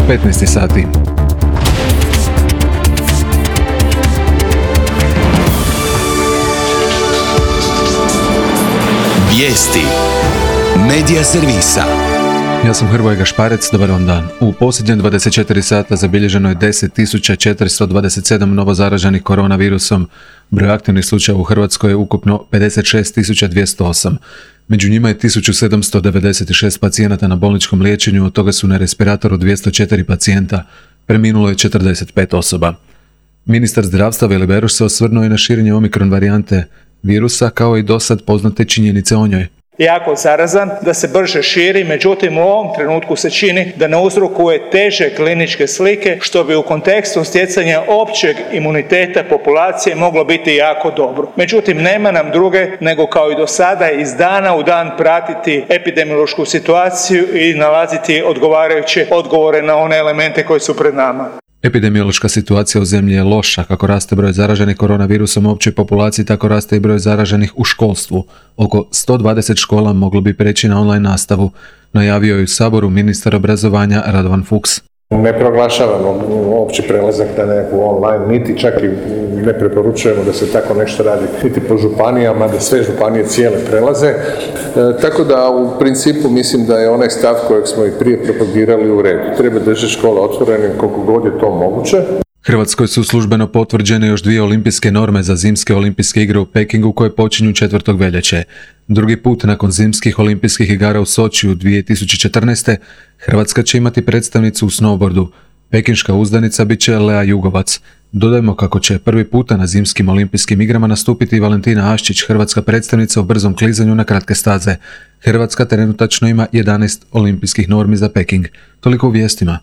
15 sati. Vijesti Medija servisa. Ja sam Hrvoje Gašparec, dobar vam dan. U posljednje 24 sata zabilježeno je 10.427 novo zaraženih koronavirusom. Broj aktivnih slučajeva u Hrvatskoj je ukupno 56.208. Među njima je 1796 pacijenata na bolničkom liječenju, od toga su na respiratoru 204 pacijenta. Preminulo je 45 osoba. Ministar zdravstva Vili Beroš se osvrnuo i na širenje omikron varijante virusa, kao i dosad poznate činjenice o njoj. Jako zarazan, da se brže širi, međutim u ovom trenutku se čini da ne uzrokuje teže kliničke slike, što bi u kontekstu stjecanja općeg imuniteta populacije moglo biti jako dobro. Međutim, nema nam druge nego kao i do sada iz dana u dan pratiti epidemiološku situaciju i nalaziti odgovarajuće odgovore na one elemente koji su pred nama. Epidemiološka situacija u zemlji je loša. Kako raste broj zaraženih koronavirusom u općoj populaciji, tako raste i broj zaraženih u školstvu. Oko 120 škola moglo bi preći na online nastavu, najavio je u Saboru ministar obrazovanja Radovan Fuchs. Ne proglašavamo opći prelazak na nekakvu online, niti čak i ne preporučujemo da se tako nešto radi, niti po županijama, da sve županije cijele prelaze. Tako da u principu mislim da je onaj stav kojeg smo i prije propagirali u redu. Treba držati škole otvorenim koliko god je to moguće. Hrvatskoj su službeno potvrđene još 2 olimpijske norme za zimske olimpijske igre u Pekingu koje počinju 4. veljače. Drugi put nakon zimskih olimpijskih igara u Sočiju 2014. Hrvatska će imati predstavnicu u snowboardu. Pekinška uzdanica bit će Lea Jugovac. Dodajmo kako će prvi puta na zimskim olimpijskim igrama nastupiti Valentina Aščić, hrvatska predstavnica u brzom klizanju na kratke staze. Hrvatska trenutačno ima 11 olimpijskih normi za Peking. Toliko u vijestima.